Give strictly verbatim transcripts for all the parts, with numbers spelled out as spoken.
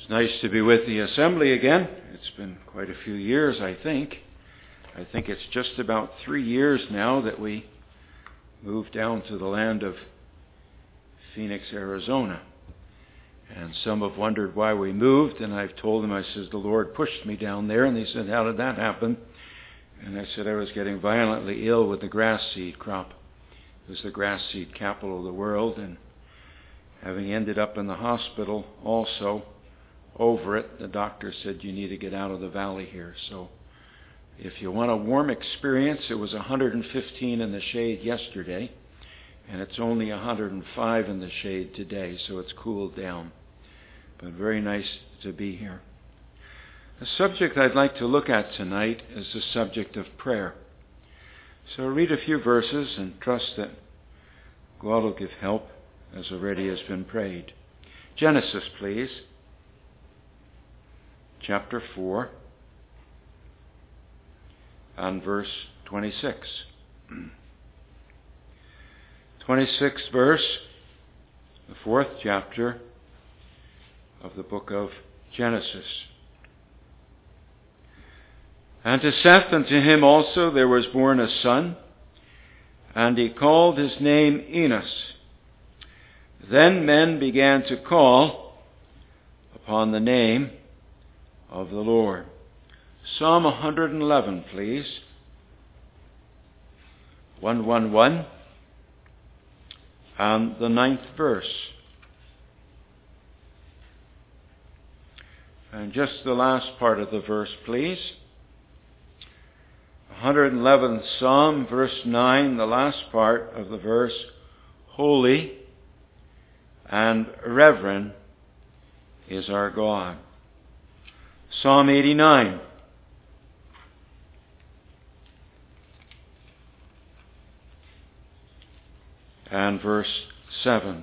It's nice to be with the assembly again. It's been quite a few years, I think. I think it's just about three years now that we moved down to the land of Phoenix, Arizona. And some have wondered why we moved, and I've told them, I says, the Lord pushed me down there, and they said, how did that happen? And I said I was getting violently ill with the grass seed crop. It was the grass seed capital of the world, and having ended up in the hospital also over it, the doctor said, you need to get out of the valley here. So if you want a warm experience, it was one hundred fifteen in the shade yesterday, and it's only one hundred five in the shade today, so it's cooled down. But very nice to be here. The subject I'd like to look at tonight is the subject of prayer. So I'll read a few verses and trust that God will give help, as already has been prayed. Genesis, please. Chapter four and verse twenty-six. twenty-sixth verse, the fourth chapter of the book of Genesis. And to Seth, and to him also there was born a son, and he called his name Enos. Then men began to call upon the name of the Lord. Psalm one hundred eleven, please. one eleven and the ninth verse. And just the last part of the verse, please. one hundred eleventh Psalm, verse nine, the last part of the verse. Holy and reverend is our God. Psalm eighty-nine. And verse seven.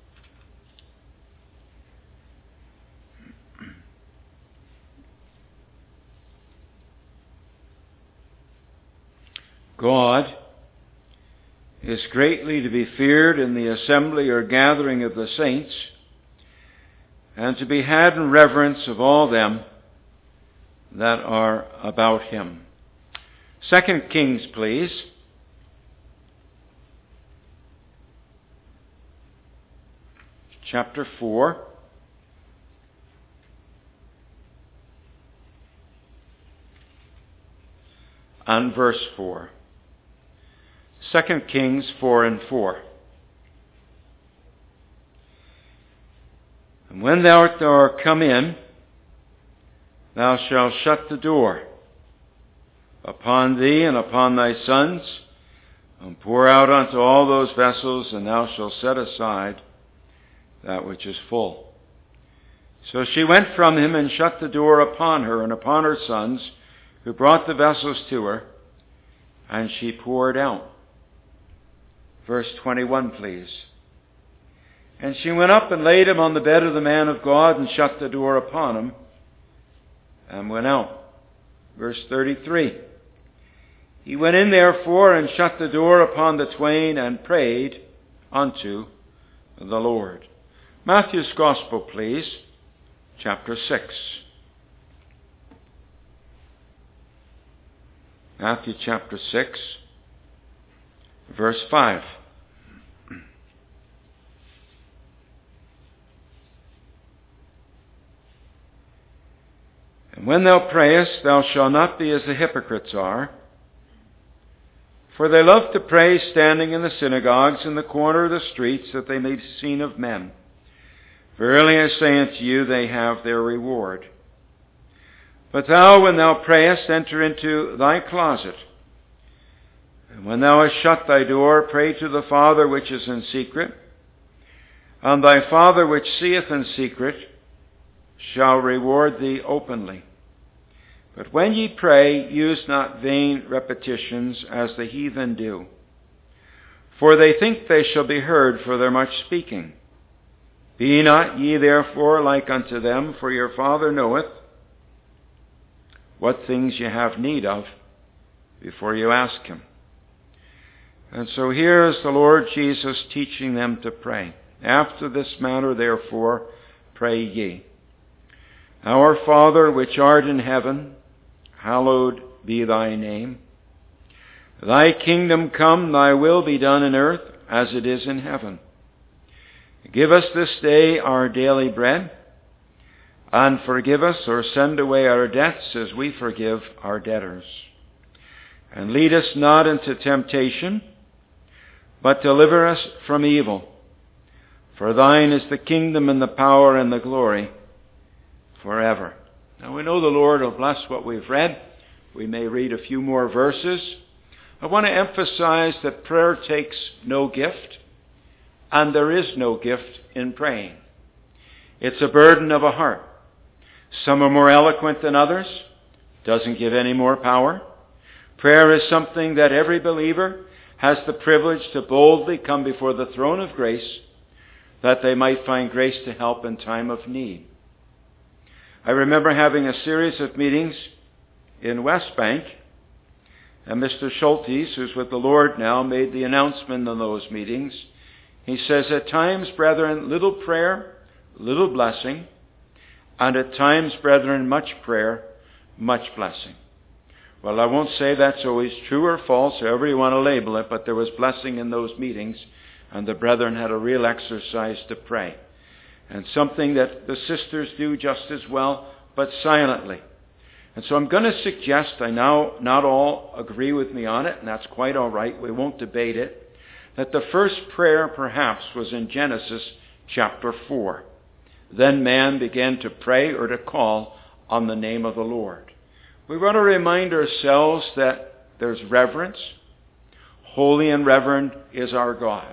God is greatly to be feared in the assembly or gathering of the saints, and to be had in reverence of all them that are about him. Second Kings, please. Chapter four. And verse four. Second Kings four and four. And when thou art come in, thou shalt shut the door upon thee and upon thy sons, and pour out unto all those vessels, and thou shalt set aside that which is full. So she went from him and shut the door upon her and upon her sons, who brought the vessels to her, and she poured out. Verse twenty-one, please. And she went up and laid him on the bed of the man of God, and shut the door upon him, and went out. Verse thirty-three. He went in therefore and shut the door upon the twain, and prayed unto the Lord. Matthew's Gospel, please. Chapter six. Matthew chapter six, verse five. And when thou prayest, thou shalt not be as the hypocrites are, for they love to pray standing in the synagogues in the corner of the streets, that they may be seen of men. Verily I say unto you, they have their reward. But thou, when thou prayest, enter into thy closet. And when thou hast shut thy door, pray to the Father which is in secret. And thy Father which seeth in secret shall reward thee openly. But when ye pray, use not vain repetitions, as the heathen do. For they think they shall be heard for their much speaking. Be not ye therefore like unto them, for your Father knoweth what things you have need of before you ask him. And so here is the Lord Jesus teaching them to pray. After this manner, therefore, pray ye. Our Father, which art in heaven, hallowed be thy name. Thy kingdom come, thy will be done in earth as it is in heaven. Give us this day our daily bread, and forgive us or send away our debts as we forgive our debtors. And lead us not into temptation, but deliver us from evil. For thine is the kingdom and the power and the glory forever. Now we know the Lord will bless what we've read. We may read a few more verses. I want to emphasize that prayer takes no gift, and there is no gift in praying. It's a burden of a heart. Some are more eloquent than others. Doesn't give any more power. Prayer is something that every believer has the privilege to boldly come before the throne of grace, that they might find grace to help in time of need. I remember having a series of meetings in West Bank, and Mister Schultes, who's with the Lord now, made the announcement in those meetings. He says, at times, brethren, little prayer, little blessing, and at times, brethren, much prayer, much blessing. Well, I won't say that's always true or false, however you want to label it, but there was blessing in those meetings, and the brethren had a real exercise to pray. And something that the sisters do just as well, but silently. And so I'm going to suggest, I know not all agree with me on it, and that's quite all right, we won't debate it, that the first prayer perhaps was in Genesis chapter four. Then man began to pray or to call on the name of the Lord. We want to remind ourselves that there's reverence. Holy and reverend is our God.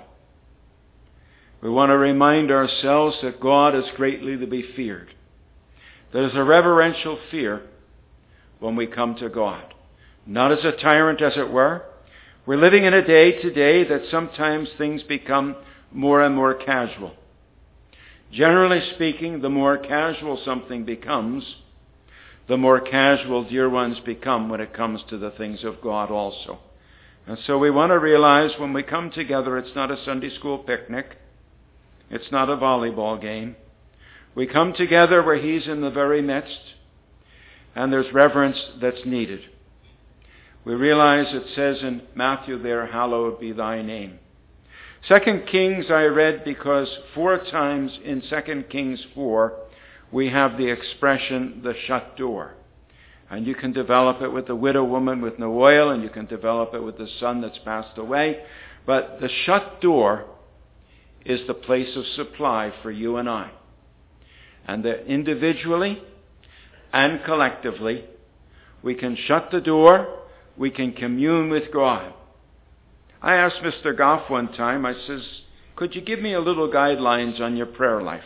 We want to remind ourselves that God is greatly to be feared. There's a reverential fear when we come to God. Not as a tyrant, as it were. We're living in a day today that sometimes things become more and more casual. Generally speaking, the more casual something becomes, the more casual dear ones become when it comes to the things of God also. And so we want to realize when we come together, it's not a Sunday school picnic. It's not a volleyball game. We come together where He's in the very midst, and there's reverence that's needed. We realize it says in Matthew there, hallowed be thy name. Second Kings I read because four times in Second Kings four, we have the expression, the shut door. And you can develop it with the widow woman with no oil, and you can develop it with the son that's passed away. But the shut door is the place of supply for you and I. And that individually and collectively, we can shut the door, we can commune with God. I asked Mister Goff one time, I says, could you give me a little guidelines on your prayer life?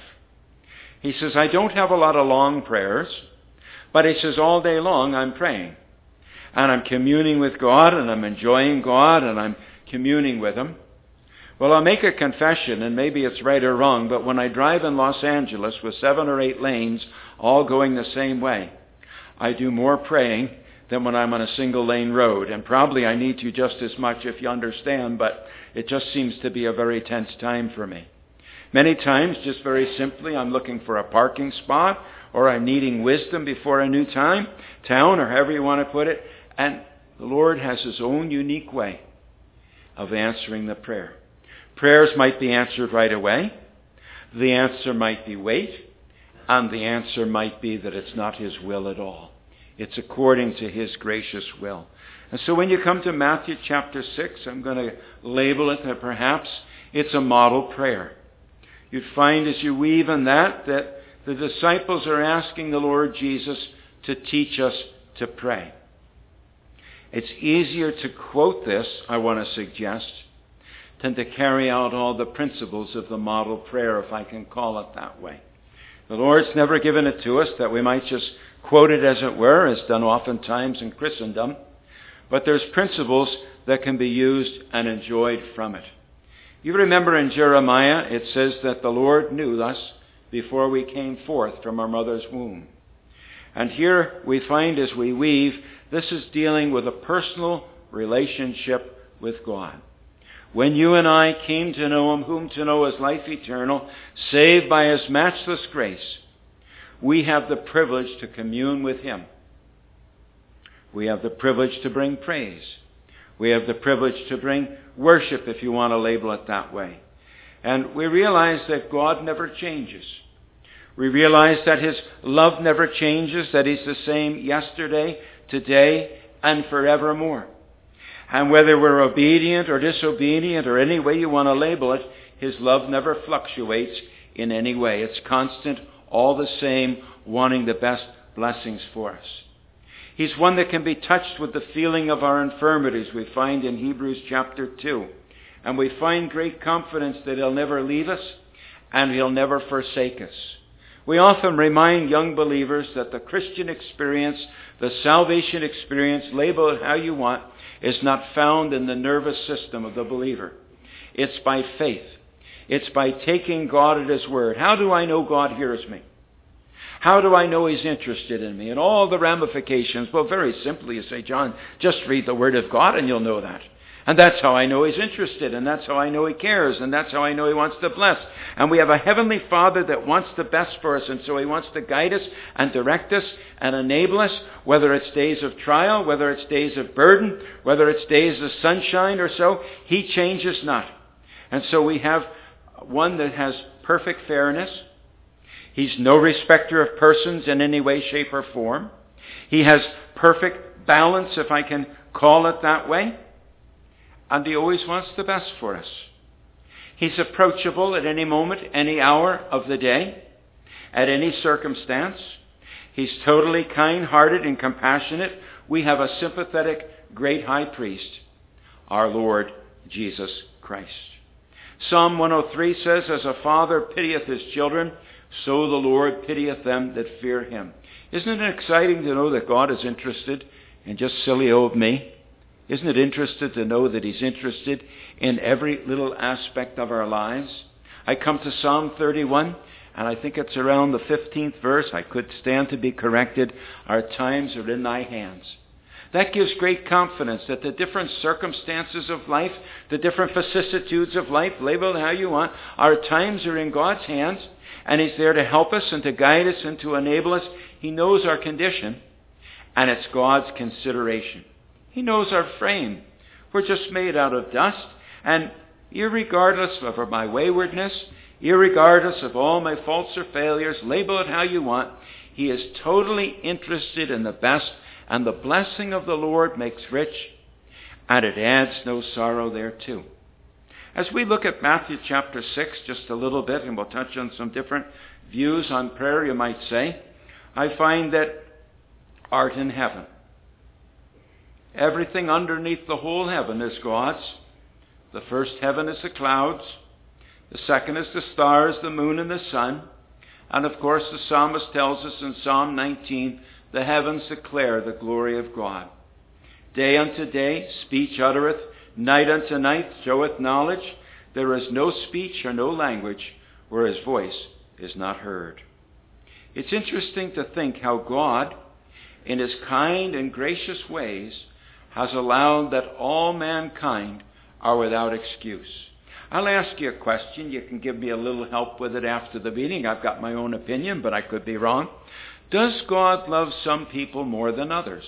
He says, I don't have a lot of long prayers, but he says, all day long I'm praying. And I'm communing with God, and I'm enjoying God, and I'm communing with Him. Well, I'll make a confession, and maybe it's right or wrong, but when I drive in Los Angeles with seven or eight lanes, all going the same way, I do more praying than when I'm on a single lane road. And probably I need to just as much, if you understand, but it just seems to be a very tense time for me. Many times, just very simply, I'm looking for a parking spot, or I'm needing wisdom before a new time, town, or however you want to put it. And the Lord has His own unique way of answering the prayer. Prayers might be answered right away. The answer might be wait. And the answer might be that it's not His will at all. It's according to His gracious will. And so when you come to Matthew chapter six, I'm going to label it that perhaps it's a model prayer. You'd find as you weave in that, that the disciples are asking the Lord Jesus to teach us to pray. It's easier to quote this, I want to suggest, than to carry out all the principles of the model prayer, if I can call it that way. The Lord's never given it to us that we might just quote it as it were, as done oftentimes in Christendom. But there's principles that can be used and enjoyed from it. You remember in Jeremiah, it says that the Lord knew us before we came forth from our mother's womb. And here we find as we weave, this is dealing with a personal relationship with God. When you and I came to know Him, whom to know as life eternal, saved by His matchless grace, we have the privilege to commune with him. We have the privilege to bring praise. We have the privilege to bring worship, if you want to label it that way. And we realize that God never changes. We realize that his love never changes, that he's the same yesterday, today, and forevermore. And whether we're obedient or disobedient or any way you want to label it, his love never fluctuates in any way. It's constant, all the same, wanting the best blessings for us. He's one that can be touched with the feeling of our infirmities, we find in Hebrews chapter two. And we find great confidence that he'll never leave us and he'll never forsake us. We often remind young believers that the Christian experience, the salvation experience, label it how you want, is not found in the nervous system of the believer. It's by faith. It's by taking God at his word. How do I know God hears me? How do I know he's interested in me? And all the ramifications. Well, very simply, you say, John, just read the word of God and you'll know that. And that's how I know he's interested, and that's how I know he cares, and that's how I know he wants to bless. And we have a heavenly Father that wants the best for us, and so he wants to guide us and direct us and enable us, whether it's days of trial, whether it's days of burden, whether it's days of sunshine or so. He changes not. And so we have one that has perfect fairness. He's no respecter of persons in any way, shape, or form. He has perfect balance, if I can call it that way. And he always wants the best for us. He's approachable at any moment, any hour of the day, at any circumstance. He's totally kind-hearted and compassionate. We have a sympathetic great high priest, our Lord Jesus Christ. Psalm one oh three says, as a father pitieth his children, so the Lord pitieth them that fear him. Isn't it exciting to know that God is interested in just silly old me? Isn't it interesting to know that he's interested in every little aspect of our lives? I come to Psalm thirty-one, and I think it's around the fifteenth verse. I could stand to be corrected. Our times are in thy hands. That gives great confidence that the different circumstances of life, the different vicissitudes of life, label it how you want, our times are in God's hands, and he's there to help us and to guide us and to enable us. He knows our condition, and it's God's consideration. He knows our frame. We're just made out of dust. And irregardless of my waywardness, irregardless of all my faults or failures, label it how you want, he is totally interested in the best. And the blessing of the Lord makes rich, and it adds no sorrow thereto. As we look at Matthew chapter six just a little bit, and we'll touch on some different views on prayer, you might say, I find that art in heaven. Everything underneath the whole heaven is God's. The first heaven is the clouds. The second is the stars, the moon, and the sun. And of course, the psalmist tells us in Psalm nineteen, the heavens declare the glory of God. Day unto day speech uttereth, night unto night showeth knowledge. There is no speech or no language where his voice is not heard. It's interesting to think how God, in his kind and gracious ways, has allowed that all mankind are without excuse. I'll ask you a question. You can give me a little help with it after the meeting. I've got my own opinion, but I could be wrong. Does God love some people more than others?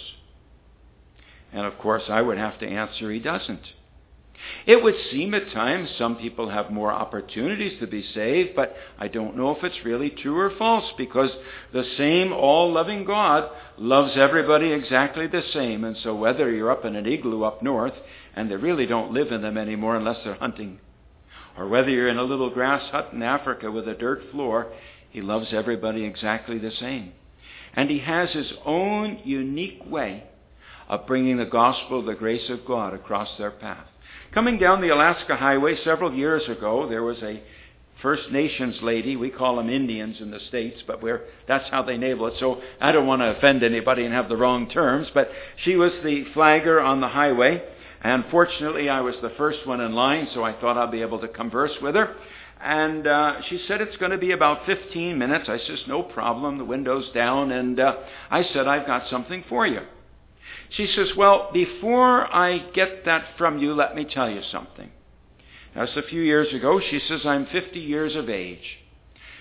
And of course, I would have to answer he doesn't. It would seem at times some people have more opportunities to be saved, but I don't know if it's really true or false, because the same all-loving God loves everybody exactly the same. And so whether you're up in an igloo up north, and they really don't live in them anymore unless they're hunting, or whether you're in a little grass hut in Africa with a dirt floor, he loves everybody exactly the same. And he has his own unique way of bringing the gospel, the grace of God, across their path. Coming down the Alaska Highway several years ago, there was a First Nations lady. We call them Indians in the States, but we're, that's how they label it. So I don't want to offend anybody and have the wrong terms, but she was the flagger on the highway. And fortunately, I was the first one in line, so I thought I'd be able to converse with her. And uh, she said, it's going to be about fifteen minutes. I says, no problem. The window's down. And uh, I said, I've got something for you. She says, well, before I get that from you, let me tell you something. That's a few years ago. She says, I'm fifty years of age.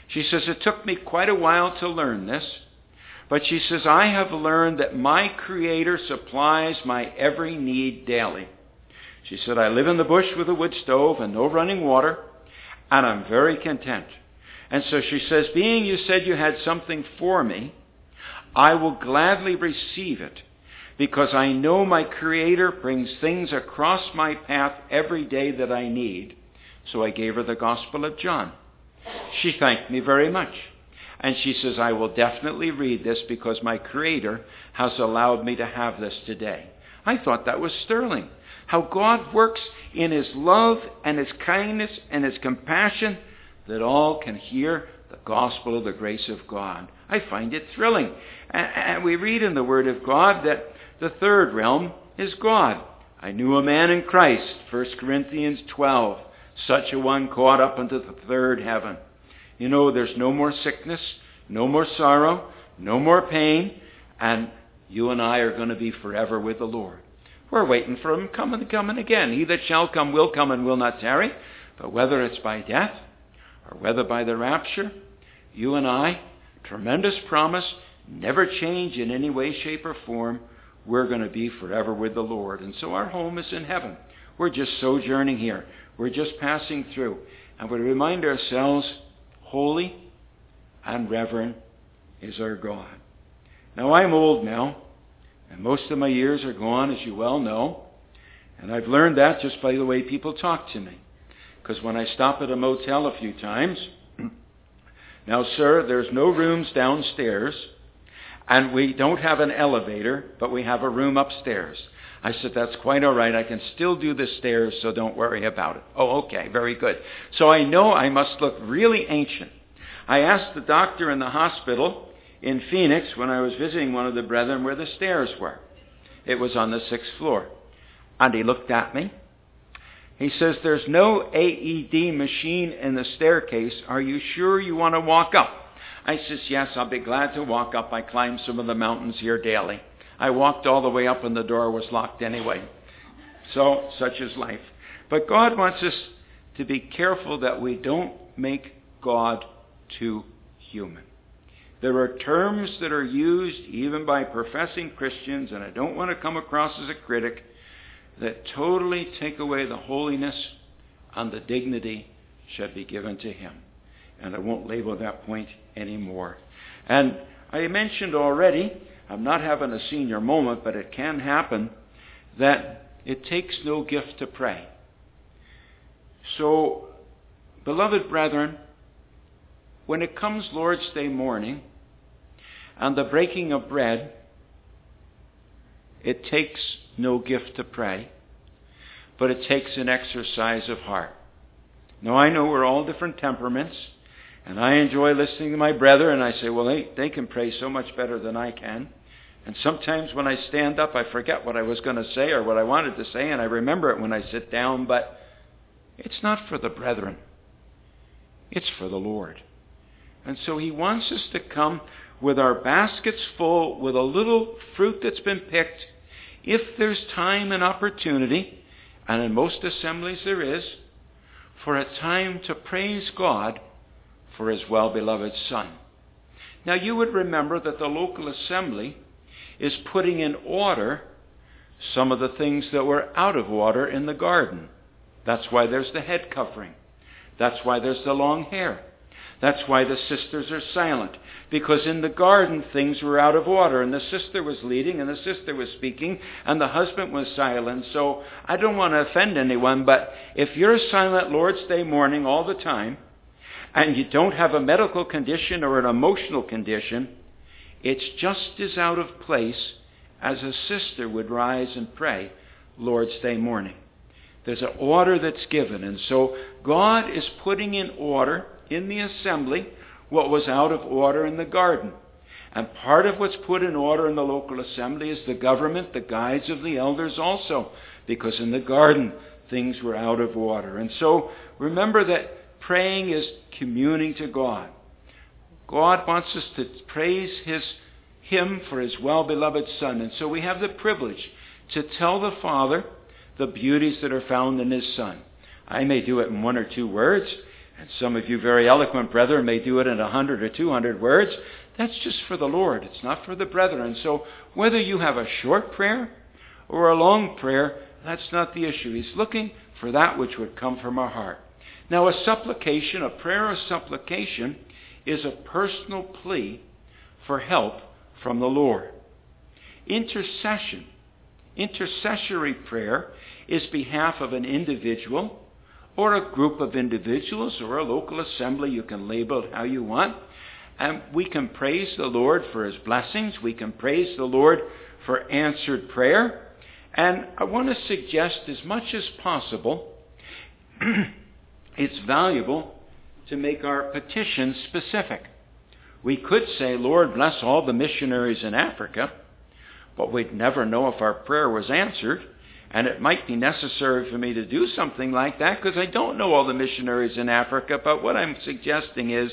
She says, it took me quite a while to learn this, but she says, I have learned that my Creator supplies my every need daily. She said, I live in the bush with a wood stove and no running water, and I'm very content. And so she says, being you said you had something for me, I will gladly receive it, because I know my Creator brings things across my path every day that I need. So I gave her the Gospel of John. She thanked me very much. And she says, I will definitely read this because my Creator has allowed me to have this today. I thought that was sterling. How God works in His love and His kindness and His compassion that all can hear the gospel of the grace of God. I find it thrilling. And we read in the Word of God that the third realm is God. I knew a man in Christ, First Corinthians twelve, such a one caught up into the third heaven. You know, there's no more sickness, no more sorrow, no more pain, and you and I are going to be forever with the Lord. We're waiting for Him coming, coming again. He that shall come will come and will not tarry. But whether it's by death or whether by the rapture, you and I, tremendous promise, never change in any way, shape, or form. We're going to be forever with the Lord. And so our home is in heaven. We're just sojourning here. We're just passing through. And we remind ourselves, holy and reverent is our God. Now, I'm old now, and most of my years are gone, as you well know. And I've learned that just by the way people talk to me. Because when I stop at a motel a few times, now, sir, there's no rooms downstairs, and we don't have an elevator, but we have a room upstairs. I said, that's quite all right. I can still do the stairs, so don't worry about it. Oh, okay, very good. So I know I must look really ancient. I asked the doctor in the hospital in Phoenix when I was visiting one of the brethren where the stairs were. It was on the sixth floor. And he looked at me. He says, there's no A E D machine in the staircase. Are you sure you want to walk up? I says, yes, I'll be glad to walk up. I climb some of the mountains here daily. I walked all the way up and the door was locked anyway. So, such is life. But God wants us to be careful that we don't make God too human. There are terms that are used even by professing Christians, and I don't want to come across as a critic, that totally take away the holiness and the dignity should be given to Him. And I won't label that point anymore. And I mentioned already, I'm not having a senior moment, but it can happen, that it takes no gift to pray. So, beloved brethren, when it comes Lord's Day morning and the breaking of bread, it takes no gift to pray, but it takes an exercise of heart. Now, I know we're all different temperaments, and I enjoy listening to my brother, and I say, well, they, they can pray so much better than I can. And sometimes when I stand up, I forget what I was going to say or what I wanted to say, and I remember it when I sit down, but it's not for the brethren. It's for the Lord. And so He wants us to come with our baskets full, with a little fruit that's been picked, if there's time and opportunity, and in most assemblies there is, for a time to praise God for His well-beloved Son. Now, you would remember that the local assembly is putting in order some of the things that were out of order in the garden. That's why there's the head covering. That's why there's the long hair. That's why the sisters are silent. Because in the garden things were out of order, and the sister was leading, and the sister was speaking, and the husband was silent. So I don't want to offend anyone, but if you're silent Lord's Day morning all the time, and you don't have a medical condition or an emotional condition, it's just as out of place as a sister would rise and pray Lord's Day morning. There's an order that's given, and so God is putting in order in the assembly what was out of order in the garden. And part of what's put in order in the local assembly is the government, the guides of the elders also, because in the garden things were out of order. And so remember that praying is communing to God. God wants us to praise His Him for His well-beloved Son. And so we have the privilege to tell the Father the beauties that are found in His Son. I may do it in one or two words, And some of you very eloquent brethren may do it in a hundred or two hundred words. That's just for the Lord. It's not for the brethren. So whether you have a short prayer or a long prayer, that's not the issue. He's looking for that which would come from our heart. Now, a supplication, a prayer of supplication, is a personal plea for help from the Lord. Intercession, intercessory prayer, is behalf of an individual or a group of individuals or a local assembly. You can label it how you want. And we can praise the Lord for His blessings. We can praise the Lord for answered prayer. And I want to suggest as much as possible, it's valuable to make our petitions specific. We could say, Lord, bless all the missionaries in Africa, but we'd never know if our prayer was answered. And it might be necessary for me to do something like that because I don't know all the missionaries in Africa. But what I'm suggesting is,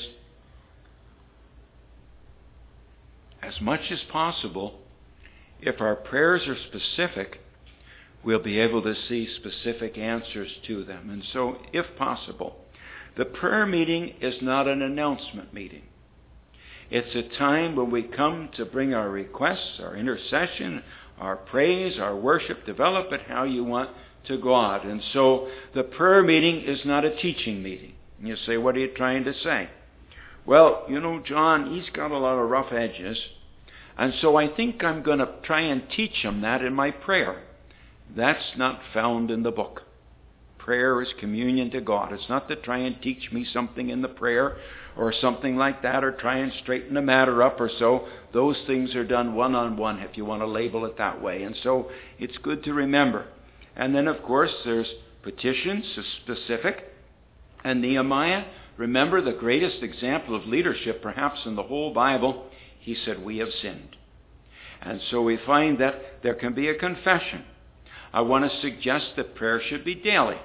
as much as possible, if our prayers are specific, we'll be able to see specific answers to them. And so, if possible, the prayer meeting is not an announcement meeting. It's a time when we come to bring our requests, our intercession, our praise, our worship, develop it how you want, to God. And so the prayer meeting is not a teaching meeting. And you say, what are you trying to say? Well, you know, John, he's got a lot of rough edges, and so I think I'm going to try and teach him that in my prayer. That's not found in the book. Prayer is communion to God. It's not to try and teach me something in the prayer or something like that, or try and straighten the matter up or so. Those things are done one-on-one, if you want to label it that way. And so it's good to remember. And then, of course, there's petitions, specific. And Nehemiah, remember the greatest example of leadership perhaps in the whole Bible, he said, we have sinned. And so we find that there can be a confession. I want to suggest that prayer should be daily.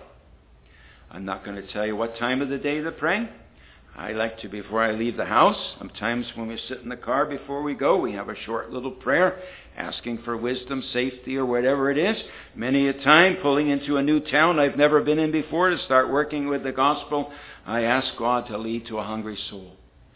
I'm not going to tell you what time of the day to pray. I like to, before I leave the house, sometimes when we sit in the car before we go, we have a short little prayer asking for wisdom, safety, or whatever it is. Many a time, pulling into a new town I've never been in before to start working with the gospel, I ask God to lead to a hungry soul.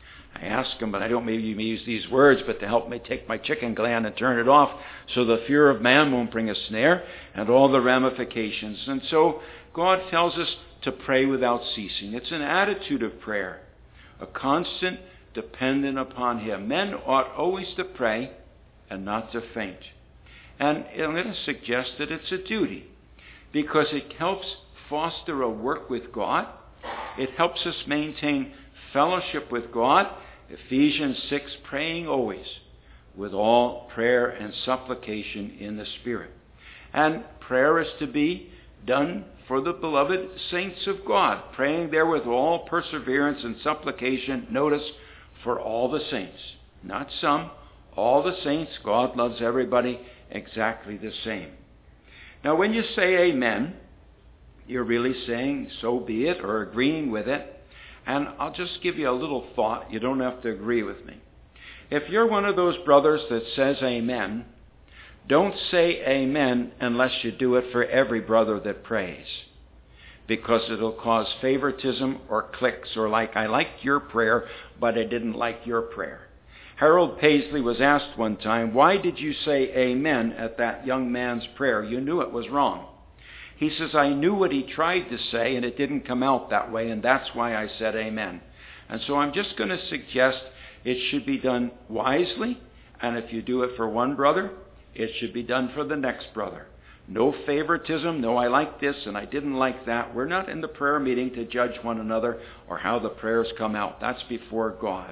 I ask Him, but I don't maybe use these words, but to help me take my chicken gland and turn it off so the fear of man won't bring a snare and all the ramifications. And so God tells us to pray without ceasing. It's an attitude of prayer, a constant dependent upon Him. Men ought always to pray and not to faint. And I'm going to suggest that it's a duty because it helps foster a work with God. It helps us maintain fellowship with God. Ephesians six, praying always with all prayer and supplication in the Spirit. And prayer is to be done for the beloved saints of God, praying there with all perseverance and supplication, notice, for all the saints. Not some, all the saints. God loves everybody exactly the same. Now when you say amen, you're really saying so be it or agreeing with it. And I'll just give you a little thought. You don't have to agree with me. If you're one of those brothers that says amen, don't say amen unless you do it for every brother that prays, because it'll cause favoritism or cliques, or like, I liked your prayer, but I didn't like your prayer. Harold Paisley was asked one time, why did you say amen at that young man's prayer? You knew it was wrong. He says, I knew what he tried to say, and it didn't come out that way, and that's why I said amen. And so I'm just going to suggest it should be done wisely, and if you do it for one brother, it should be done for the next brother. No favoritism, no I like this and I didn't like that. We're not in the prayer meeting to judge one another or how the prayers come out. That's before God.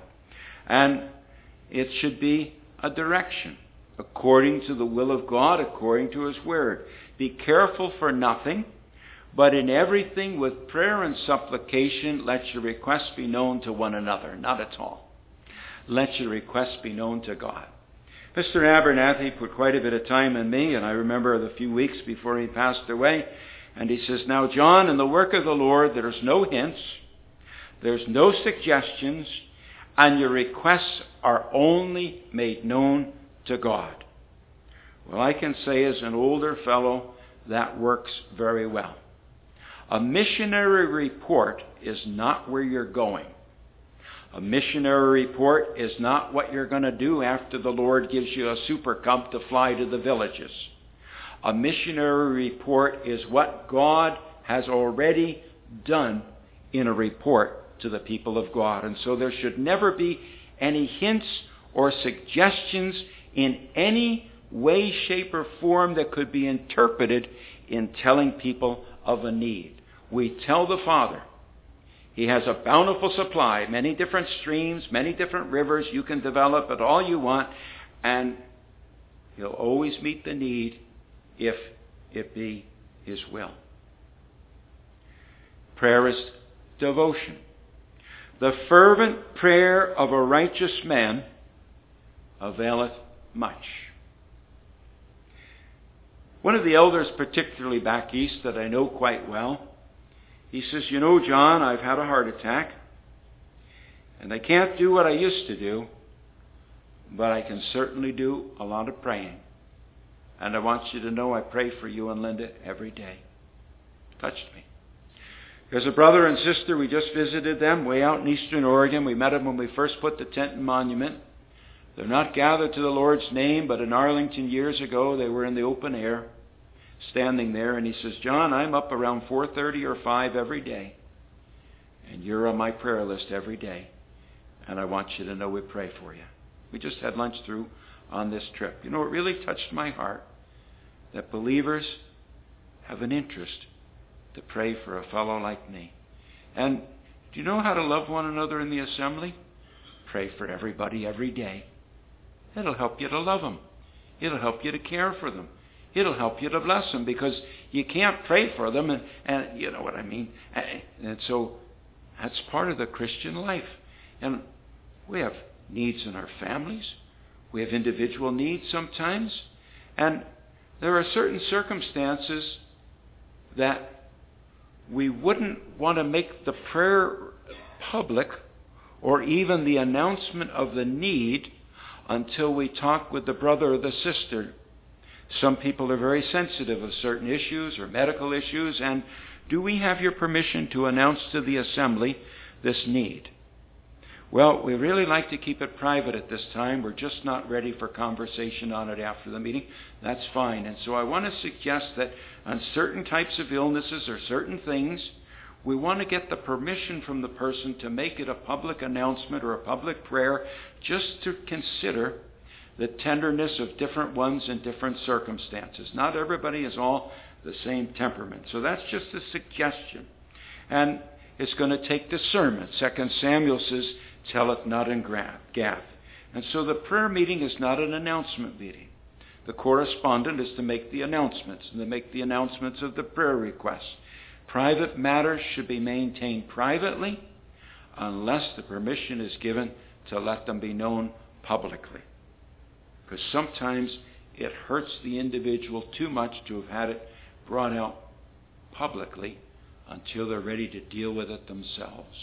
And it should be a direction according to the will of God, according to His Word. Be careful for nothing, but in everything with prayer and supplication, let your requests be known to one another. Not at all. Let your requests be known to God. Mister Abernathy put quite a bit of time in me, and I remember the few weeks before he passed away, and he says, now John, in the work of the Lord, there's no hints, there's no suggestions, and your requests are only made known to God. Well, I can say as an older fellow, that works very well. A missionary report is not where you're going. A missionary report is not what you're going to do after the Lord gives you a super cub to fly to the villages. A missionary report is what God has already done in a report to the people of God. And so there should never be any hints or suggestions in any way, shape, or form that could be interpreted in telling people of a need. We tell the Father He has a bountiful supply, many different streams, many different rivers. You can develop it all you want, and He'll always meet the need if it be His will. Prayer is devotion. The fervent prayer of a righteous man availeth much. One of the elders, particularly back east, that I know quite well, he says, you know, John, I've had a heart attack, and I can't do what I used to do, but I can certainly do a lot of praying. And I want you to know I pray for you and Linda every day. Touched me. There's a brother and sister, we just visited them way out in eastern Oregon. We met them when we first put the tent and monument. They're not gathered to the Lord's name, but in Arlington years ago, they were in the open air, standing there, and he says, John, I'm up around four thirty or five every day, and you're on my prayer list every day, and I want you to know we pray for you. We just had lunch through on this trip. You know, it really touched my heart that believers have an interest to pray for a fellow like me. And do you know how to love one another in the assembly? Pray for everybody every day. It'll help you to love them. It'll help you to care for them. It'll help you to bless them, because you can't pray for them, and, and you know what I mean. And so that's part of the Christian life. And we have needs in our families. We have individual needs sometimes. And there are certain circumstances that we wouldn't want to make the prayer public or even the announcement of the need until we talk with the brother or the sister. Some people are very sensitive of certain issues or medical issues, and do we have your permission to announce to the assembly this need? Well, we really like to keep it private at this time. We're just not ready for conversation on it after the meeting. That's fine. And so I want to suggest that on certain types of illnesses or certain things, we want to get the permission from the person to make it a public announcement or a public prayer, just to consider the tenderness of different ones in different circumstances. Not everybody is all the same temperament. So that's just a suggestion. And it's going to take discernment. Second Samuel says, telleth not in Gath. And so the prayer meeting is not an announcement meeting. The correspondent is to make the announcements, and to make the announcements of the prayer requests. Private matters should be maintained privately unless the permission is given to let them be known publicly. Because sometimes it hurts the individual too much to have had it brought out publicly until they're ready to deal with it themselves.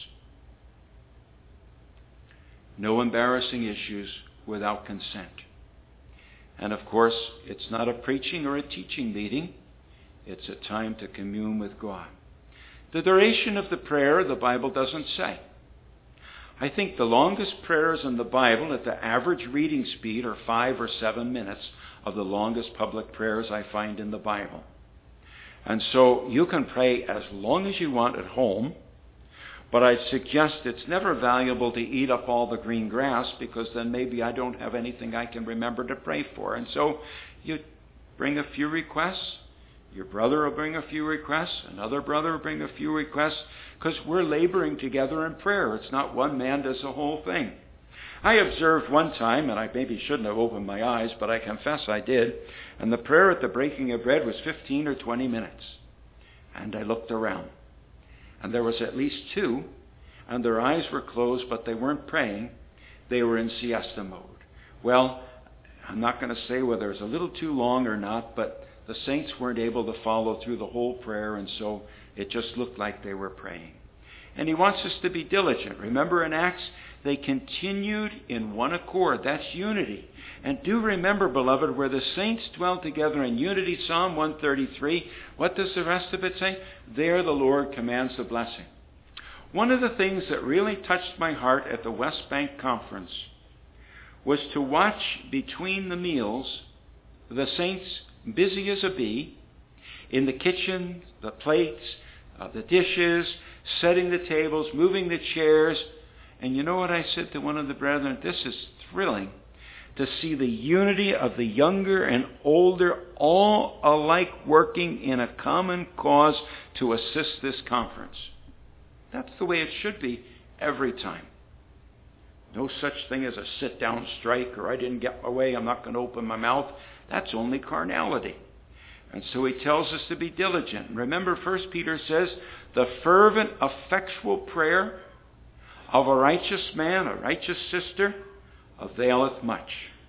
No embarrassing issues without consent. And of course, it's not a preaching or a teaching meeting. It's a time to commune with God. The duration of the prayer, the Bible doesn't say. I think the longest prayers in the Bible at the average reading speed are five or seven minutes of the longest public prayers I find in the Bible. And so you can pray as long as you want at home, but I suggest it's never valuable to eat up all the green grass, because then maybe I don't have anything I can remember to pray for. And so you bring a few requests. Your brother will bring a few requests. Another brother will bring a few requests, because we're laboring together in prayer. It's not one man does the whole thing. I observed one time, and I maybe shouldn't have opened my eyes, but I confess I did, and the prayer at the breaking of bread was fifteen or twenty minutes. And I looked around, and there was at least two, and their eyes were closed, but they weren't praying. They were in siesta mode. Well, I'm not going to say whether it was a little too long or not, but the saints weren't able to follow through the whole prayer, and so it just looked like they were praying. And he wants us to be diligent. Remember in Acts, they continued in one accord. That's unity. And do remember, beloved, where the saints dwell together in unity, Psalm one thirty-three, what does the rest of it say? There the Lord commands the blessing. One of the things that really touched my heart at the West Bank Conference was to watch between the meals the saints busy as a bee in the kitchen, the plates, uh, the dishes, setting the tables, moving the chairs. And you know what I said to one of the brethren? This is thrilling to see the unity of the younger and older all alike working in a common cause to assist this conference. That's the way it should be every time. No such thing as a sit-down strike, or I didn't get my way, I'm not going to open my mouth. That's only carnality. And so he tells us to be diligent. Remember, First Peter says, the fervent, effectual prayer of a righteous man, a righteous sister, availeth much.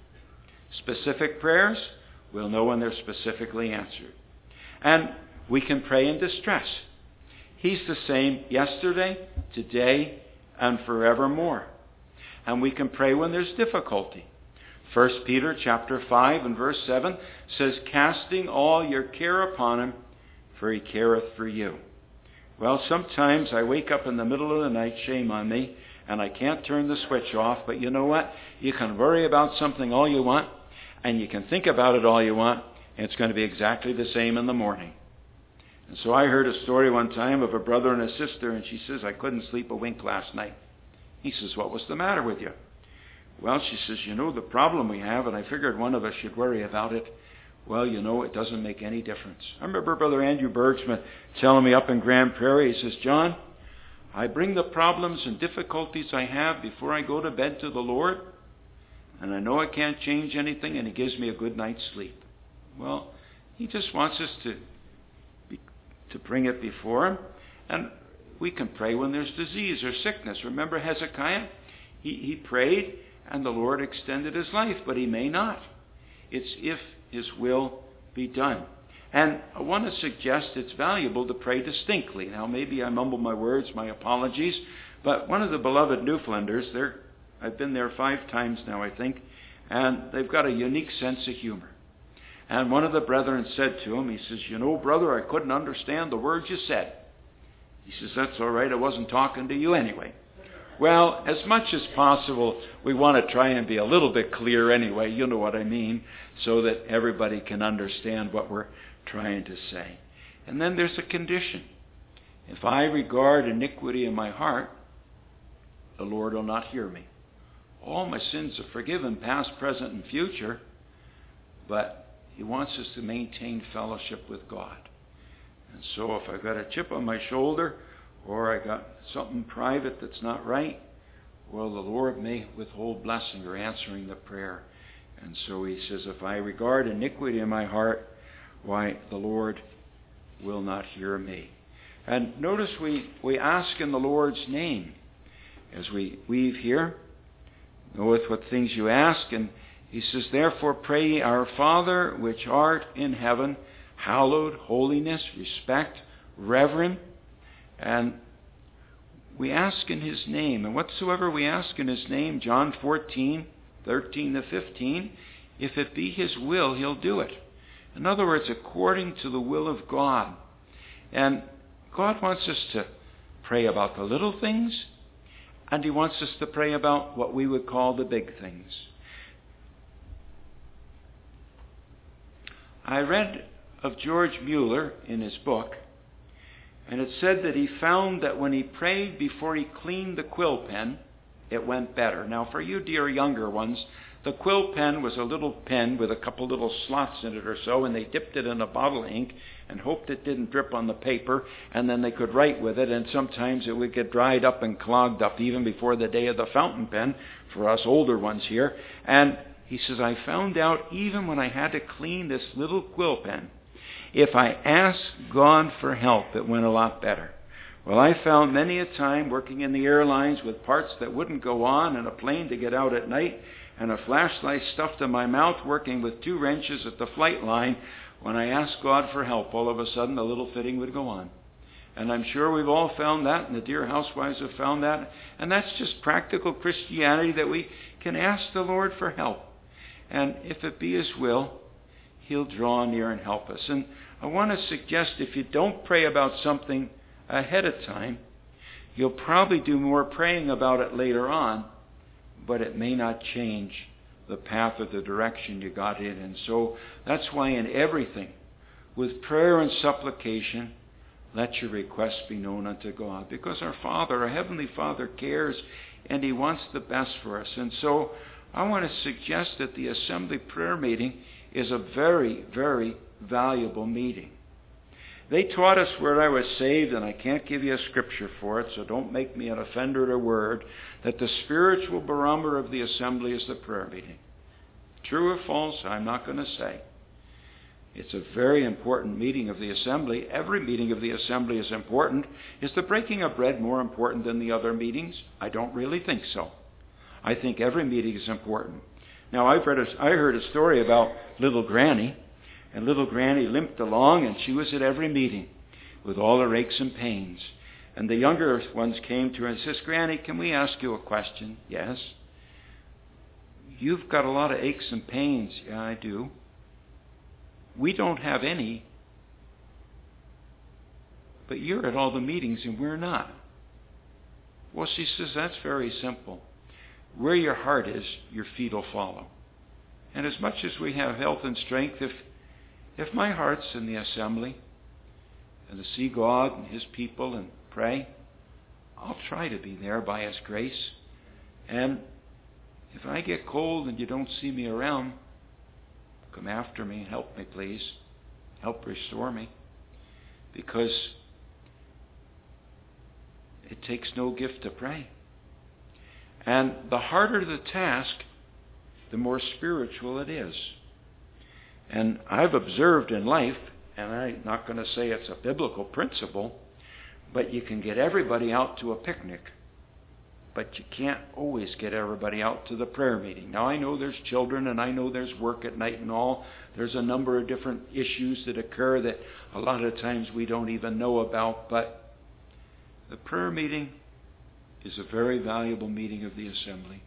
Specific prayers, we'll know when they're specifically answered. And we can pray in distress. He's the same yesterday, today, and forevermore. And we can pray when there's difficulty. First Peter chapter five and verse seven says, casting all your care upon him, for he careth for you. Well, sometimes I wake up in the middle of the night, shame on me, and I can't turn the switch off. But you know what? You can worry about something all you want, and you can think about it all you want, and it's going to be exactly the same in the morning. And so I heard a story one time of a brother and a sister, and she says, I couldn't sleep a wink last night. He says, what was the matter with you? Well, she says, you know the problem we have, and I figured one of us should worry about it. Well, you know, it doesn't make any difference. I remember Brother Andrew Bergsman telling me up in Grand Prairie, he says, John, I bring the problems and difficulties I have before I go to bed to the Lord, and I know I can't change anything, and he gives me a good night's sleep. Well, he just wants us to be, to bring it before him, and we can pray when there's disease or sickness. Remember Hezekiah? He, he prayed, and the Lord extended his life, but he may not. It's if his will be done. And I want to suggest it's valuable to pray distinctly. Now, maybe I mumble my words, my apologies, but one of the beloved Newfoundlanders, they're, I've been there five times now, I think, and they've got a unique sense of humor. And one of the brethren said to him, he says, you know, brother, I couldn't understand the words you said. He says, that's all right, I wasn't talking to you anyway. Well, as much as possible, we want to try and be a little bit clear anyway, you know what I mean, so that everybody can understand what we're trying to say. And then there's a condition. If I regard iniquity in my heart, the Lord will not hear me. All my sins are forgiven, past, present, and future, but he wants us to maintain fellowship with God. And so if I've got a chip on my shoulder, or I got something private that's not right, well, the Lord may withhold blessing or answering the prayer. And so he says, if I regard iniquity in my heart, why, the Lord will not hear me. And notice we, we ask in the Lord's name. As we weave here, knoweth what things you ask. And he says, therefore pray ye, our Father, which art in heaven, hallowed, holiness, respect, reverend. And we ask in his name. And whatsoever we ask in his name, John fourteen, thirteen to fifteen, if it be his will, he'll do it. In other words, according to the will of God. And God wants us to pray about the little things, and he wants us to pray about what we would call the big things. I read of George Mueller in his book, and it said that he found that when he prayed before he cleaned the quill pen, it went better. Now, for you dear younger ones, the quill pen was a little pen with a couple little slots in it or so, and they dipped it in a bottle of ink and hoped it didn't drip on the paper, and then they could write with it, and sometimes it would get dried up and clogged up even before the day of the fountain pen for us older ones here. And he says, I found out even when I had to clean this little quill pen, if I asked God for help, it went a lot better. Well, I found many a time working in the airlines with parts that wouldn't go on and a plane to get out at night and a flashlight stuffed in my mouth working with two wrenches at the flight line, when I asked God for help, all of a sudden the little fitting would go on. And I'm sure we've all found that, and the dear housewives have found that. And that's just practical Christianity, that we can ask the Lord for help. And if it be His will, He'll draw near and help us. And I want to suggest, if you don't pray about something ahead of time, you'll probably do more praying about it later on, but it may not change the path or the direction you got in. And so that's why in everything, with prayer and supplication, let your requests be known unto God. Because our Father, our Heavenly Father, cares, and He wants the best for us. And so I want to suggest that the assembly prayer meeting is a very, very valuable meeting. They taught us where I was saved, and I can't give you a scripture for it, so don't make me an offender to word, that the spiritual barometer of the assembly is the prayer meeting. True or false, I'm not going to say. It's a very important meeting of the assembly. Every meeting of the assembly is important. Is the breaking of bread more important than the other meetings? I don't really think so. I think every meeting is important. Now, I've read a, I heard a story about little Granny, and little Granny limped along, and she was at every meeting with all her aches and pains. And the younger ones came to her and says, Granny, can we ask you a question? Yes. You've got a lot of aches and pains. Yeah, I do. We don't have any, but you're at all the meetings and we're not. Well, she says, that's very simple. Where your heart is, your feet will follow. And as much as we have health and strength, if if my heart's in the assembly and to see God and His people and pray, I'll try to be there by His grace. And if I get cold and you don't see me around, come after me and help me, please. Help restore me. Because it takes no gift to pray. And the harder the task, the more spiritual it is. And I've observed in life, and I'm not going to say it's a biblical principle, but you can get everybody out to a picnic, but you can't always get everybody out to the prayer meeting. Now, I know there's children, and I know there's work at night and all. There's a number of different issues that occur that a lot of times we don't even know about, but the prayer meeting is a very valuable meeting of the assembly.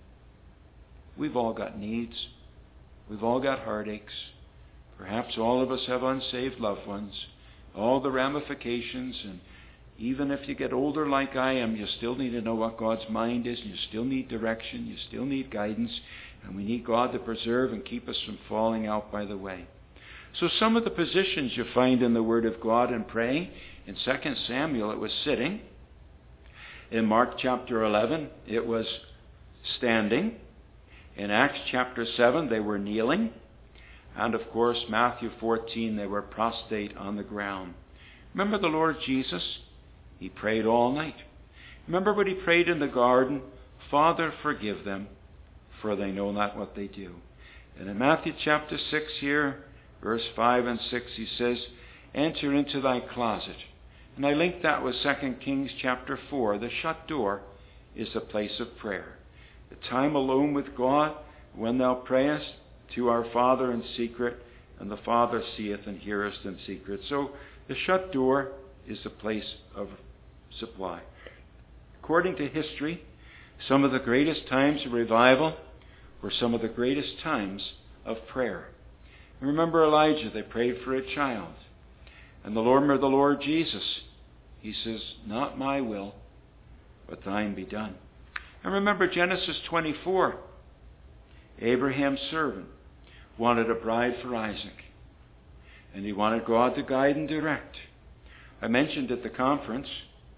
We've all got needs. We've all got heartaches. Perhaps all of us have unsaved loved ones. All the ramifications, and even if you get older like I am, you still need to know what God's mind is, and you still need direction, you still need guidance, and we need God to preserve and keep us from falling out by the way. So some of the positions you find in the Word of God in praying, in Second Samuel it was sitting. In Mark chapter eleven it was standing. In Acts chapter seven they were kneeling. And of course, Matthew fourteen, they were prostrate on the ground. Remember the Lord Jesus? He prayed all night. Remember what He prayed in the garden? Father, forgive them, for they know not what they do. And in Matthew chapter six here, verse five and six, He says, enter into thy closet. And I link that with Second Kings chapter four. The shut door is the place of prayer. The time alone with God, when thou prayest, to our Father in secret, and the Father seeth and heareth in secret. So the shut door is the place of supply. According to history, some of the greatest times of revival were some of the greatest times of prayer. And remember Elijah, they prayed for a child. And the Lord, remember the Lord Jesus, He says, not my will, but thine be done. And remember Genesis twenty-four, Abraham's servant wanted a bride for Isaac. And he wanted God to guide and direct. I mentioned at the conference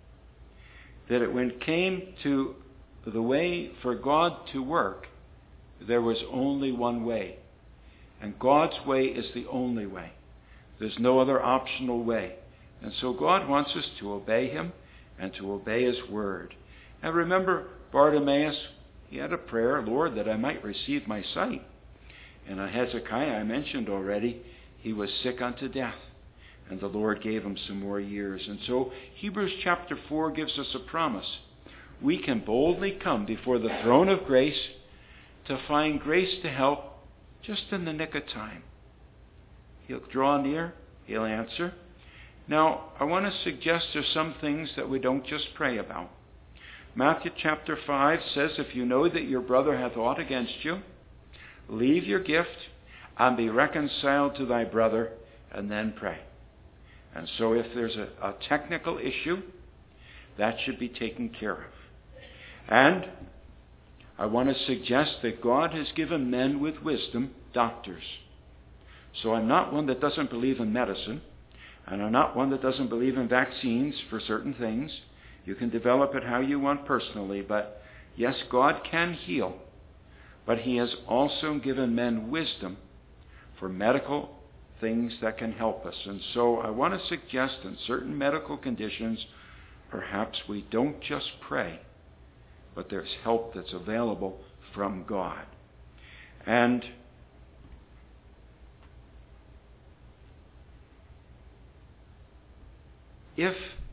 that it, when it came to the way for God to work, there was only one way. And God's way is the only way. There's no other optional way. And so God wants us to obey Him and to obey His word. And remember Bartimaeus, he had a prayer, Lord, that I might receive my sight. And on Hezekiah, I mentioned already, he was sick unto death. And the Lord gave him some more years. And so Hebrews chapter four gives us a promise. We can boldly come before the throne of grace to find grace to help just in the nick of time. He'll draw near, He'll answer. Now, I want to suggest there's some things that we don't just pray about. Matthew chapter five says, if you know that your brother hath aught against you, leave your gift and be reconciled to thy brother, and then pray. And so if there's a, a technical issue, that should be taken care of. And I want to suggest that God has given men with wisdom doctors. So I'm not one that doesn't believe in medicine, and I'm not one that doesn't believe in vaccines for certain things. You can develop it how you want personally, but yes, God can heal. But he has also given men wisdom for medical things that can help us. And so I want to suggest in certain medical conditions, perhaps we don't just pray, but there's help that's available from God. And if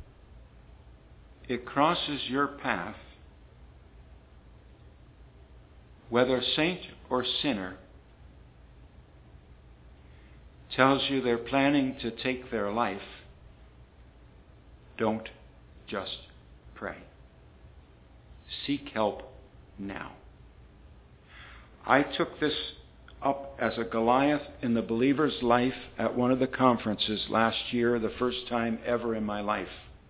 it crosses your path, whether saint or sinner tells you they're planning to take their life, don't just pray. Seek help now. I took this up as a Goliath in the believer's life at one of the conferences last year, the first time ever in my life.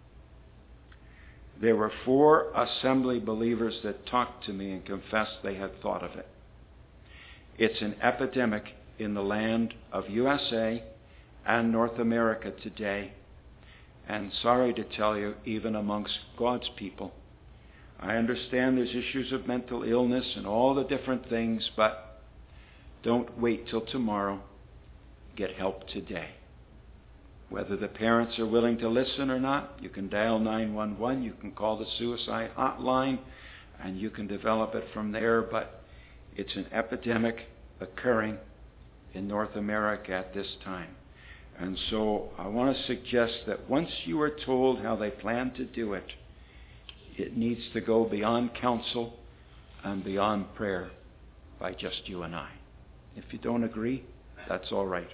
There were four assembly believers that talked to me and confessed they had thought of it. It's an epidemic in the land of U S A and North America today, and sorry to tell you, even amongst God's people. I understand there's issues of mental illness and all the different things, but don't wait till tomorrow. Get help today. Whether the parents are willing to listen or not, you can dial nine one one, you can call the suicide hotline, and you can develop it from there, but it's an epidemic occurring in North America at this time. And so I want to suggest that once you are told how they plan to do it, it needs to go beyond counsel and beyond prayer by just you and I. If you don't agree, that's all right.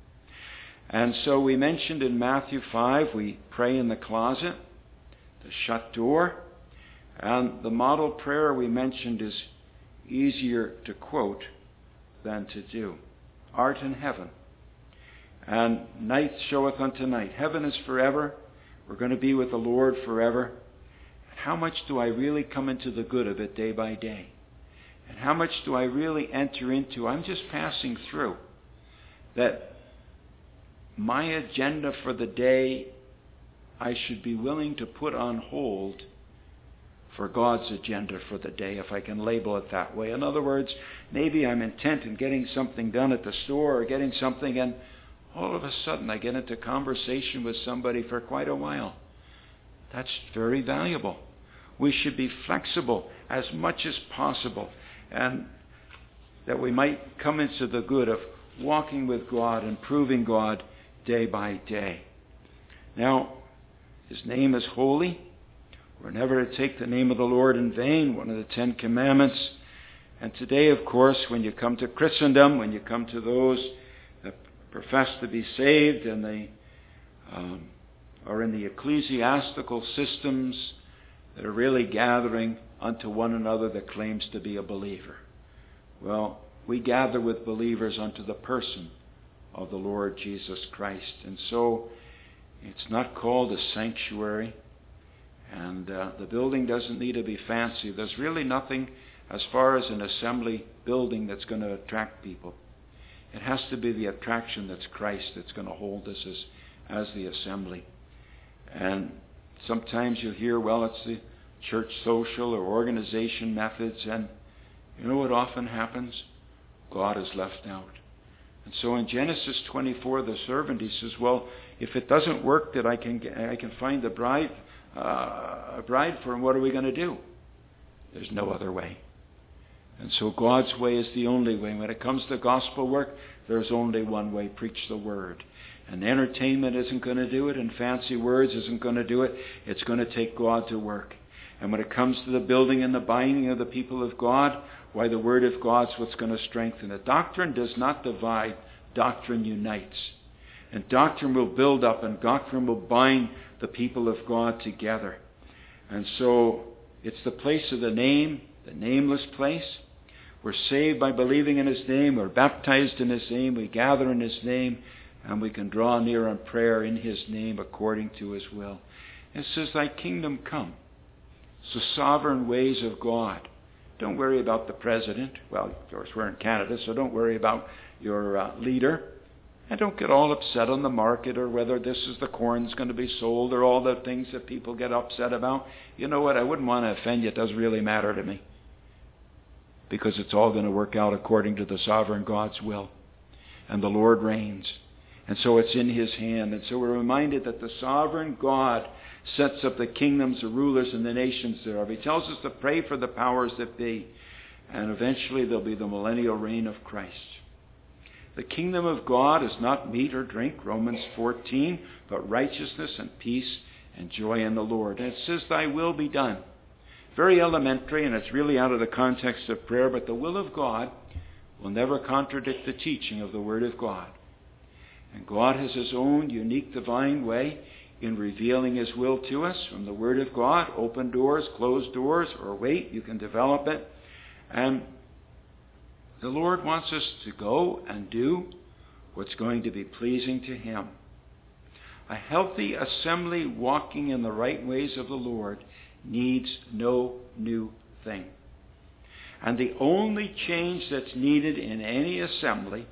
And so we mentioned in Matthew five, we pray in the closet, the shut door. And the model prayer we mentioned is easier to quote than to do. Art in heaven. And night showeth unto night. Heaven is forever. We're going to be with the Lord forever. How much do I really come into the good of it day by day? And how much do I really enter into? I'm just passing through. That my agenda for the day, I should be willing to put on hold for God's agenda for the day, if I can label it that way. In other words, maybe I'm intent in getting something done at the store or getting something, and all of a sudden I get into conversation with somebody for quite a while. That's very valuable. We should be flexible as much as possible, and that we might come into the good of walking with God and proving God day by day. Now, His name is holy. We're never to take the name of the Lord in vain, one of the Ten Commandments. And today, of course, when you come to Christendom, when you come to those that profess to be saved and they um, are in the ecclesiastical systems that are really gathering unto one another that claims to be a believer. Well, we gather with believers unto the person of the Lord Jesus Christ. And so it's not called a sanctuary. And uh, the building doesn't need to be fancy. There's really nothing as far as an assembly building that's going to attract people. It has to be the attraction that's Christ that's going to hold us as, as the assembly. And sometimes you'll hear, well, it's the church social or organization methods. And you know what often happens? God is left out. And so in Genesis twenty-four, the servant, he says, well, if it doesn't work that I can get, I can find the bride, uh, a bride for him, what are we going to do? There's no other way. And so God's way is the only way. When it comes to gospel work, there's only one way. Preach the word. And entertainment isn't going to do it, and fancy words isn't going to do it. It's going to take God to work. And when it comes to the building and the binding of the people of God, why, the word of God's what's going to strengthen it. Doctrine does not divide. Doctrine unites. And doctrine will build up, and doctrine will bind the people of God together. And so it's the place of the name, the nameless place. We're saved by believing in His name. We're baptized in His name. We gather in His name. And we can draw near in prayer in His name according to His will. It says, Thy kingdom come. It's the sovereign ways of God. Don't worry about the president. Well, of course, we're in Canada, so don't worry about your uh, leader. And don't get all upset on the market or whether this is the corn's going to be sold or all the things that people get upset about. You know what? I wouldn't want to offend you. It doesn't really matter to me. Because it's all going to work out according to the sovereign God's will. And the Lord reigns. And so it's in His hand. And so we're reminded that the sovereign God sets up the kingdoms, the rulers, and the nations thereof. He tells us to pray for the powers that be. And eventually there'll be the millennial reign of Christ. The kingdom of God is not meat or drink, Romans fourteen, but righteousness and peace and joy in the Lord. And it says, Thy will be done. Very elementary, and it's really out of the context of prayer, but the will of God will never contradict the teaching of the Word of God. And God has His own unique divine way in revealing His will to us from the Word of God. Open doors, closed doors, or wait, you can develop it. And the Lord wants us to go and do what's going to be pleasing to Him. A healthy assembly walking in the right ways of the Lord needs no new thing. And the only change that's needed in any assembly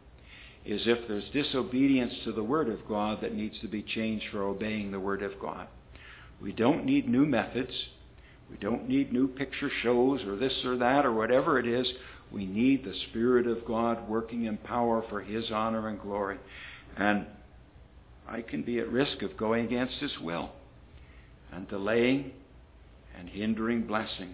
is if there's disobedience to the Word of God that needs to be changed for obeying the Word of God. We don't need new methods. We don't need new picture shows or this or that or whatever it is. We need the Spirit of God working in power for His honor and glory. And I can be at risk of going against His will and delaying and hindering blessing.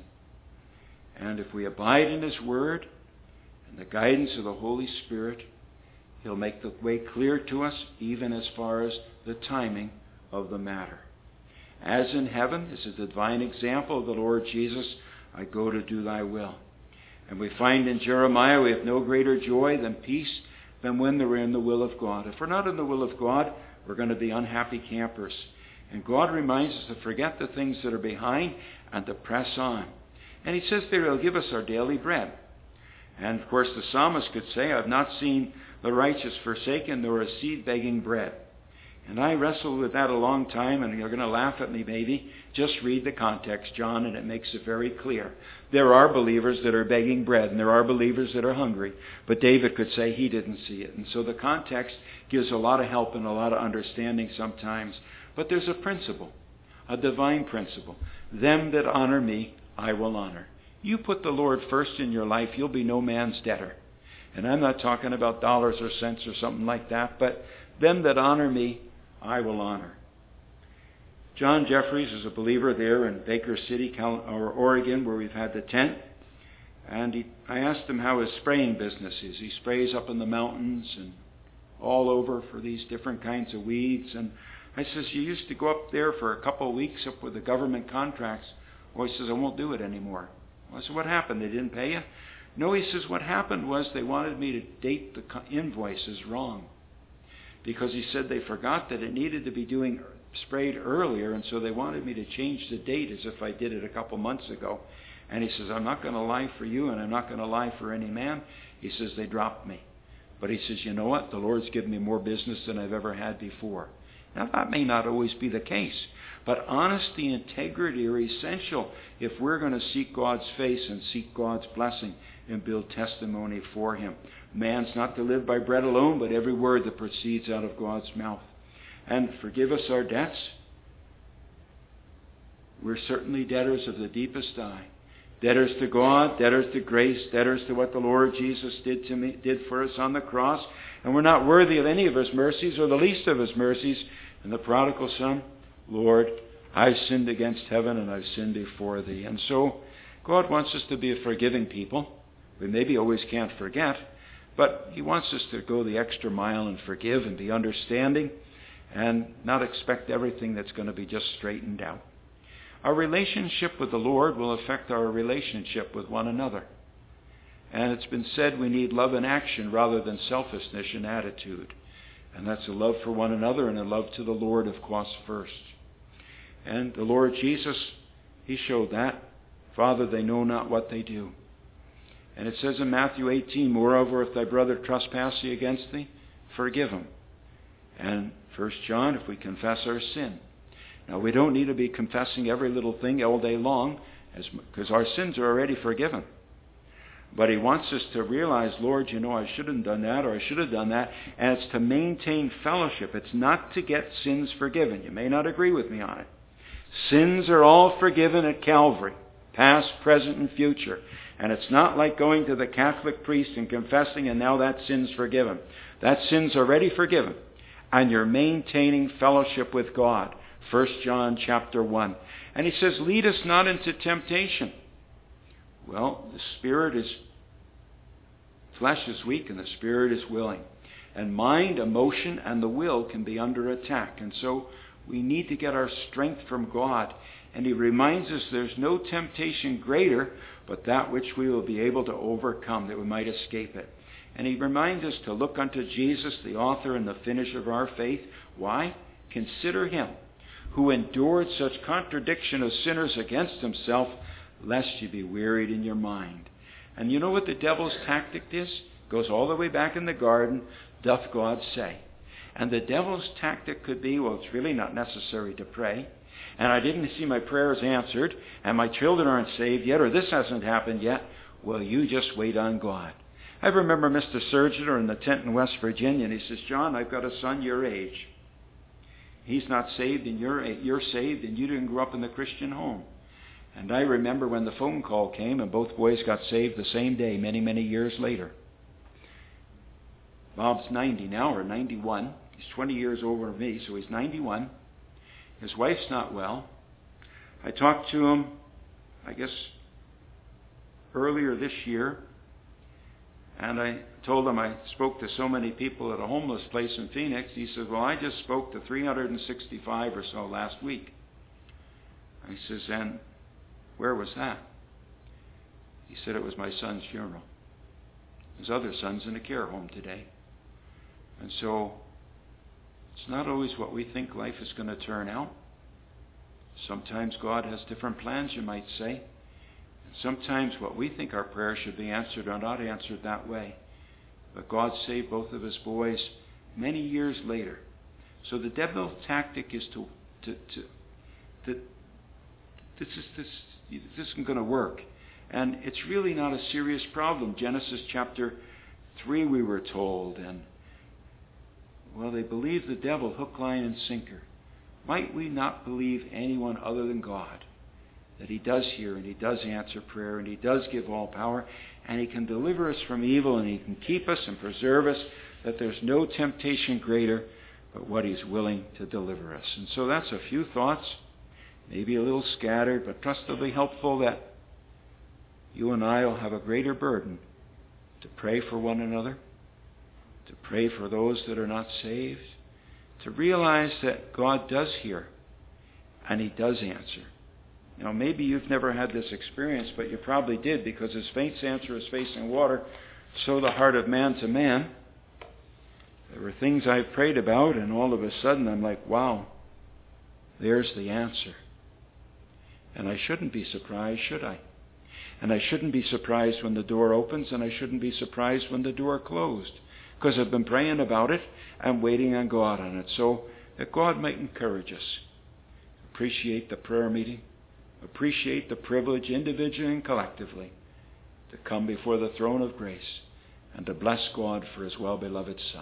And if we abide in His Word and the guidance of the Holy Spirit, He'll make the way clear to us, even as far as the timing of the matter. As in heaven, this is the divine example of the Lord Jesus, I go to do Thy will. And we find in Jeremiah, we have no greater joy than peace than when we're in the will of God. If we're not in the will of God, we're going to be unhappy campers. And God reminds us to forget the things that are behind and to press on. And He says there, He'll give us our daily bread. And of course the psalmist could say, I've not seen the righteous forsaken, nor a seed begging bread. And I wrestled with that a long time, and you're going to laugh at me maybe. Just read the context, John, and it makes it very clear. There are believers that are begging bread, and there are believers that are hungry. But David could say he didn't see it. And so the context gives a lot of help and a lot of understanding sometimes. But there's a principle, a divine principle. Them that honor me, I will honor. You put the Lord first in your life, you'll be no man's debtor. And I'm not talking about dollars or cents or something like that, but them that honor me, I will honor. John Jeffries is a believer there in Baker City, or Oregon, where we've had the tent. And he, I asked him how his spraying business is. He sprays up in the mountains and all over for these different kinds of weeds. And I says, you used to go up there for a couple of weeks up with the government contracts. Well, he says, I won't do it anymore. Well, I said, what happened? They didn't pay you? No, he says, what happened was they wanted me to date the invoices wrong. Because he said they forgot that it needed to be doing sprayed earlier, and so they wanted me to change the date as if I did it a couple months ago. And he says, I'm not going to lie for you, and I'm not going to lie for any man. He says, they dropped me. But he says, you know what? The Lord's given me more business than I've ever had before. Now, that may not always be the case, but honesty and integrity are essential if we're going to seek God's face and seek God's blessing and build testimony for Him. Man's not to live by bread alone, but every word that proceeds out of God's mouth. And forgive us our debts. We're certainly debtors of the deepest dye. Debtors to God, debtors to grace, debtors to what the Lord Jesus did to me, did for us on the cross. And we're not worthy of any of His mercies, or the least of His mercies. And the prodigal son, Lord, I've sinned against heaven and I've sinned before Thee. And so God wants us to be a forgiving people. We maybe always can't forget, but He wants us to go the extra mile and forgive and be understanding and not expect everything that's going to be just straightened out. Our relationship with the Lord will affect our relationship with one another. And it's been said we need love in action rather than selfishness in attitude. And that's a love for one another and a love to the Lord, of course, first. And the Lord Jesus, He showed that. Father, they know not what they do. And it says in Matthew eighteen, moreover, if thy brother trespass thee against thee, forgive him. And First John, if we confess our sin. Now, we don't need to be confessing every little thing all day long, as because our sins are already forgiven. But He wants us to realize, Lord, you know, I should have done that, or I should have done that. And it's to maintain fellowship. It's not to get sins forgiven. You may not agree with me on it. Sins are all forgiven at Calvary, past, present, and future. And it's not like going to the Catholic priest and confessing, and now that sin's forgiven. That sin's already forgiven. And you're maintaining fellowship with God. First John chapter one. And He says, lead us not into temptation. Well, the spirit is, flesh is weak and the spirit is willing. And mind, emotion, and the will can be under attack. And so we need to get our strength from God. And He reminds us there's no temptation greater but that which we will be able to overcome, that we might escape it. And He reminds us to look unto Jesus, the author and the finisher of our faith. Why? Consider Him who endured such contradiction of sinners against Himself, lest you be wearied in your mind. And you know what the devil's tactic is? Goes all the way back in the garden, doth God say. And the devil's tactic could be, well, it's really not necessary to pray. And I didn't see my prayers answered, and my children aren't saved yet, or this hasn't happened yet. Well, you just wait on God. I remember Mister Surgener in the tent in West Virginia, and he says, John, I've got a son your age. He's not saved, and you're, you're saved, and you didn't grow up in the Christian home. And I remember when the phone call came, and both boys got saved the same day, many, many years later. Bob's ninety now, or ninety-one. He's twenty years older than me, so he's ninety-one. His wife's not well. I talked to him, I guess, earlier this year, and I told him I spoke to so many people at a homeless place in Phoenix. He said, well, I just spoke to three hundred sixty-five or so last week. I says, and where was that? He said, it was my son's funeral. His other son's in a care home today. And so, it's not always what we think life is going to turn out. Sometimes God has different plans, you might say. And sometimes what we think our prayers should be answered are not answered that way. But God saved both of his boys many years later. So the devil's tactic is to, to, to, to this is this this isn't going to work. And it's really not a serious problem. Genesis chapter three, we were told, and well, they believed the devil hook, line, and sinker. Might we not believe anyone other than God? That he does hear and he does answer prayer and he does give all power and he can deliver us from evil and he can keep us and preserve us, that there's no temptation greater but what he's willing to deliver us. And so that's a few thoughts, maybe a little scattered, but trust they'll be helpful, that you and I will have a greater burden to pray for one another, to pray for those that are not saved, to realize that God does hear and he does answer. Now, maybe you've never had this experience, but you probably did, because as faith answer is facing water, so the heart of man to man. There were things I've prayed about, and all of a sudden I'm like, wow, there's the answer. And I shouldn't be surprised, should I? And I shouldn't be surprised when the door opens, and I shouldn't be surprised when the door closed, because I've been praying about it and waiting on God on it. So that God might encourage us. Appreciate the prayer meeting. Appreciate the privilege, individually and collectively, to come before the throne of grace and to bless God for his well-beloved Son.